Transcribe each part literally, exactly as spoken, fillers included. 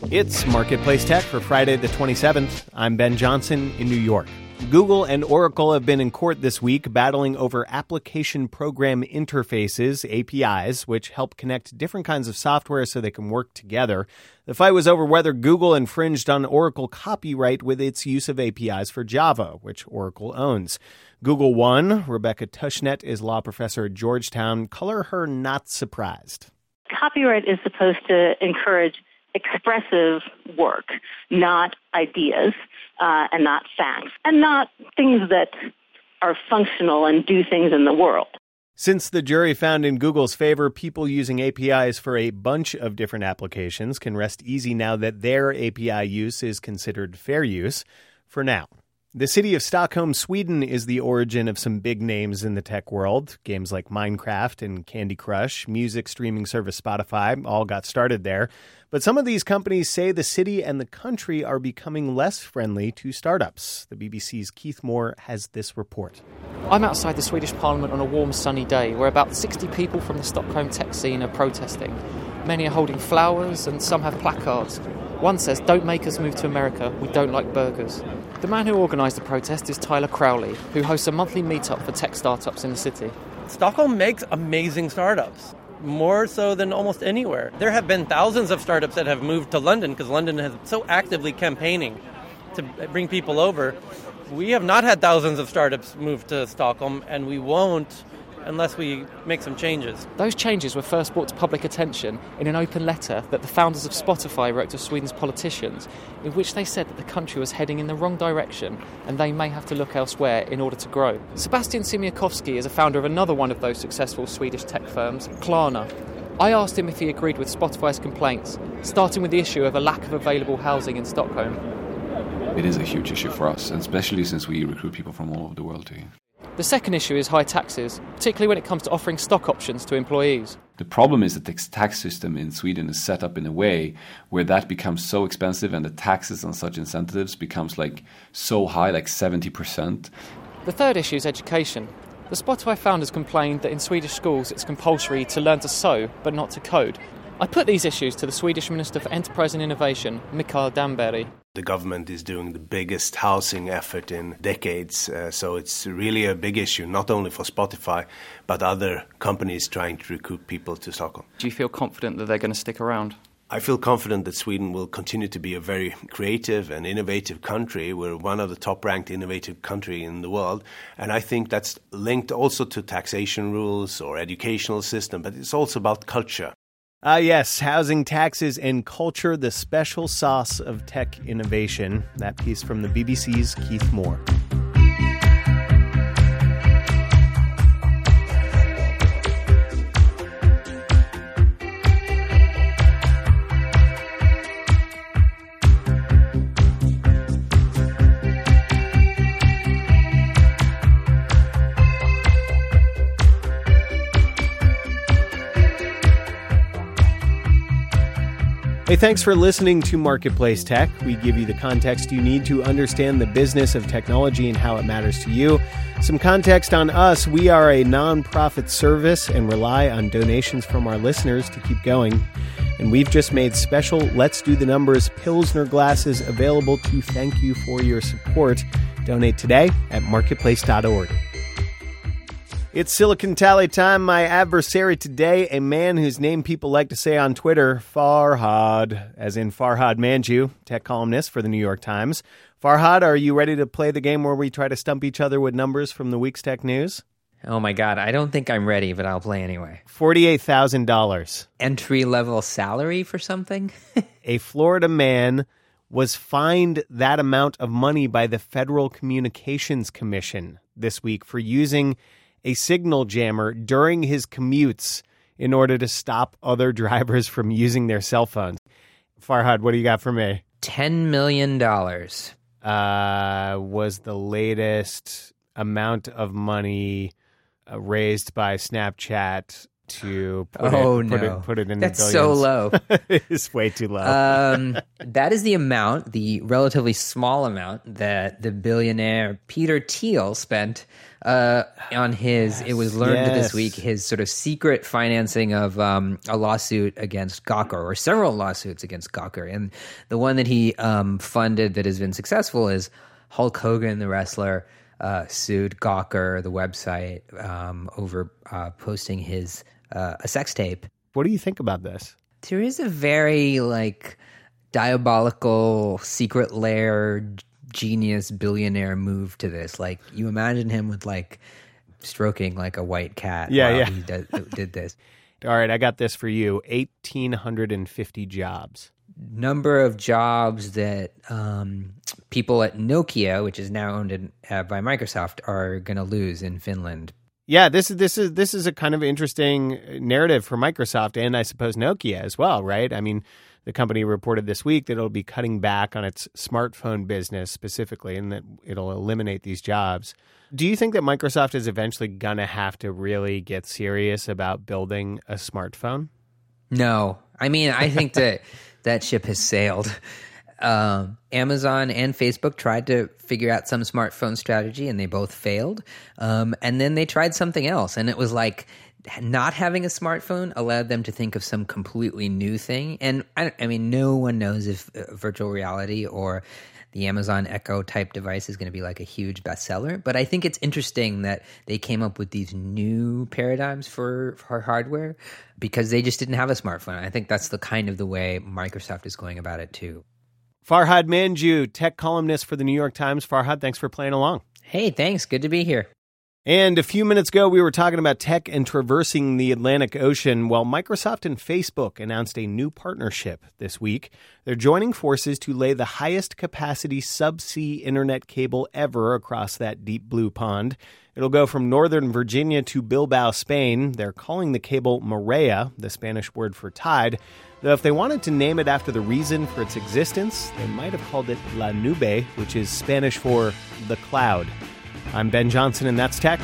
It's Marketplace Tech for Friday the twenty-seventh. I'm Ben Johnson in New York. Google and Oracle have been in court this week battling over application program interfaces, A P Is, which help connect different kinds of software so they can work together. The fight was over whether Google infringed on Oracle copyright with its use of A P Is for Java, which Oracle owns. Google won. Rebecca Tushnet is law professor at Georgetown. Color her not surprised. Copyright is supposed to encourage expressive work, not ideas, uh, and not facts, and not things that are functional and do things in the world. Since the jury found in Google's favor, people using A P Is for a bunch of different applications can rest easy now that their A P I use is considered fair use for now. The city of Stockholm, Sweden, is the origin of some big names in the tech world. Games like Minecraft and Candy Crush, music streaming service Spotify, all got started there. But some of these companies say the city and the country are becoming less friendly to startups. The B B C's Keith Moore has this report. I'm outside the Swedish Parliament on a warm, sunny day where about sixty people from the Stockholm tech scene are protesting. Many are holding flowers and some have placards. One says, "Don't make us move to America, we don't like burgers." The man who organised the protest is Tyler Crowley, who hosts a monthly meetup for tech startups in the city. Stockholm makes amazing startups, more so than almost anywhere. There have been thousands of startups that have moved to London because London has so actively campaigning to bring people over. We have not had thousands of startups move to Stockholm, and we won't unless we make some changes. Those changes were first brought to public attention in an open letter that the founders of Spotify wrote to Sweden's politicians, in which they said that the country was heading in the wrong direction and they may have to look elsewhere in order to grow. Sebastian Siemiatkowski is a founder of another one of those successful Swedish tech firms, Klarna. I asked him if he agreed with Spotify's complaints, starting with the issue of a lack of available housing in Stockholm. It is a huge issue for us, and especially since we recruit people from all over the world here. The second issue is high taxes, particularly when it comes to offering stock options to employees. The problem is that the tax system in Sweden is set up in a way where that becomes so expensive and the taxes on such incentives becomes like so high, like seventy percent. The third issue is education. The Spotify founders complained that in Swedish schools it's compulsory to learn to sew but not to code. I put these issues to the Swedish Minister for Enterprise and Innovation, Mikael Damberg. The government is doing the biggest housing effort in decades, uh, so it's really a big issue, not only for Spotify, but other companies trying to recruit people to Stockholm. Do you feel confident that they're going to stick around? I feel confident that Sweden will continue to be a very creative and innovative country. We're one of the top-ranked innovative countries in the world, and I think that's linked also to taxation rules or educational system, but it's also about culture. Ah, yes, housing, taxes, and culture, the special sauce of tech innovation. That piece from the B B C's Keith Moore. Hey, thanks for listening to Marketplace Tech. We give you the context you need to understand the business of technology and how it matters to you. Some context on us. We are a nonprofit service and rely on donations from our listeners to keep going. And we've just made special Let's Do the Numbers Pilsner glasses available to thank you for your support. Donate today at marketplace dot org. It's Silicon Tally time. My adversary today, a man whose name people like to say on Twitter, Farhad, as in Farhad Manjoo, tech columnist for the New York Times. Farhad, are you ready to play the game where we try to stump each other with numbers from the week's tech news? Oh my God, I don't think I'm ready, but I'll play anyway. forty-eight thousand dollars. Entry-level salary for something? A Florida man was fined that amount of money by the Federal Communications Commission this week for using a signal jammer during his commutes in order to stop other drivers from using their cell phones. Farhad, what do you got for me? ten million dollars. Uh, was the latest amount of money uh, raised by Snapchat to put, oh, it, put, no. it, put it in That's the so billions. low. It's way too low. um, that is the amount, the relatively small amount that the billionaire Peter Thiel spent uh, on his, yes. it was learned yes. this week, his sort of secret financing of um, a lawsuit against Gawker, or several lawsuits against Gawker. And the one that he um, funded that has been successful is Hulk Hogan, the wrestler, uh, sued Gawker, the website, um, over uh, posting his uh, a sex tape. What do you think about this? There is a very, like, diabolical, secret lair, genius, billionaire move to this. Like, you imagine him with, like, stroking like a white cat yeah, while yeah. he did, did this. All right, I got this for you. one thousand eight hundred fifty jobs. Number of jobs that um, people at Nokia, which is now owned in, uh, by Microsoft, are going to lose in Finland. Yeah, this is this is this is a kind of interesting narrative for Microsoft and I suppose Nokia as well, right? I mean, the company reported this week that it'll be cutting back on its smartphone business specifically, and that it'll eliminate these jobs. Do you think that Microsoft is eventually gonna have to really get serious about building a smartphone? No, I mean, I think that that ship has sailed. Um, Amazon and Facebook tried to figure out some smartphone strategy, and they both failed. Um, and then they tried something else, and it was like not having a smartphone allowed them to think of some completely new thing. And I, I mean, no one knows if uh, virtual reality or the Amazon Echo type device is going to be like a huge bestseller. But I think it's interesting that they came up with these new paradigms for, for hardware because they just didn't have a smartphone. I think that's the kind of the way Microsoft is going about it too. Farhad Manjoo, tech columnist for the New York Times. Farhad, thanks for playing along. Hey, thanks. Good to be here. And a few minutes ago, we were talking about tech and traversing the Atlantic Ocean. Well, Microsoft and Facebook announced a new partnership this week. They're joining forces to lay the highest capacity subsea internet cable ever across that deep blue pond. It'll go from Northern Virginia to Bilbao, Spain. They're calling the cable Maria, the Spanish word for tide. Though if they wanted to name it after the reason for its existence, they might have called it La Nube, which is Spanish for the cloud. I'm Ben Johnson, and that's Tech.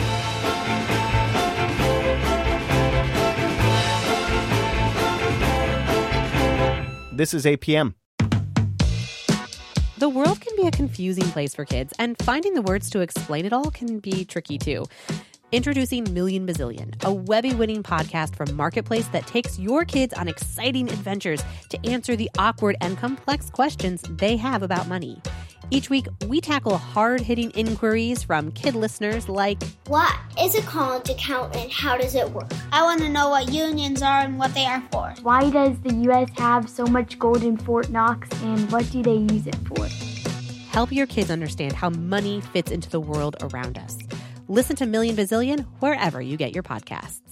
This is A P M. The world can be a confusing place for kids, and finding the words to explain it all can be tricky too. Introducing Million Bazillion, a Webby-winning podcast from Marketplace that takes your kids on exciting adventures to answer the awkward and complex questions they have about money. Each week, we tackle hard-hitting inquiries from kid listeners like, what is a college account and how does it work? I want to know what unions are and what they are for. Why does the U S have so much gold in Fort Knox, and what do they use it for? Help your kids understand how money fits into the world around us. Listen to Million Bazillion wherever you get your podcasts.